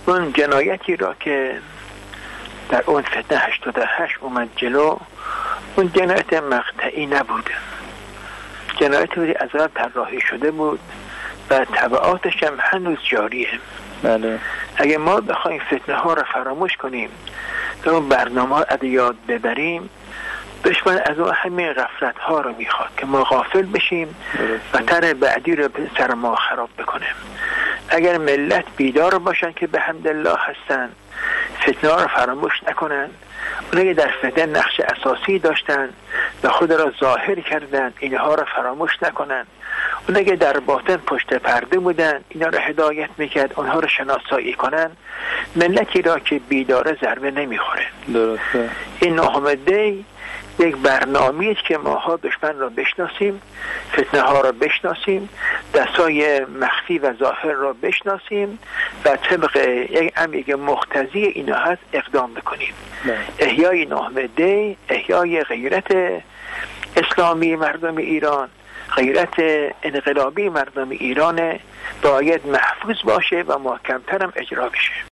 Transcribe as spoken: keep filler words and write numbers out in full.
اون جنایتی را که در اون فتنه هشتاد و هشت اومد جلو، اون جنایت مقطعی نبود، جنایتی از قبل طراحی شده بود و تبعاتش هم هنوز جاریه. بله. اگه ما بخوایم فتنه ها را فراموش کنیم و اون برنامه ها از یاد ببریم، دشمن از اون همین غفلت ها رو میخواد که ما غافل بشیم و تر بعدی رو به سر ما خراب بکنیم. اگر ملت بیدار باشن که به حمدالله هستن، فتنه ها رو فراموش نکنن، اونایی که در فتنه نقش اساسی داشتن و خود را ظاهر کردن، اینها را فراموش نکنن. اونایی که در باطن پشت پرده بودن، اینا را هدایت میکرد، اونها را شناسایی کنن، ملتی را که بیداره ضربه نمیخوره. درسته. این نهم دی یک برنامه‌ای است که ماها دشمن را بشناسیم، فتنه ها را بشناسیم، دستای مخفی و ظاهر را بشناسیم و طبق یک امری مقتضی اینا هست اقدام بکنیم. نه. احیای نهم دی، احیای غیرت اسلامی مردم ایران، غیرت انقلابی مردم ایران باید محفوظ باشه و محکم‌تر هم اجرا بشه.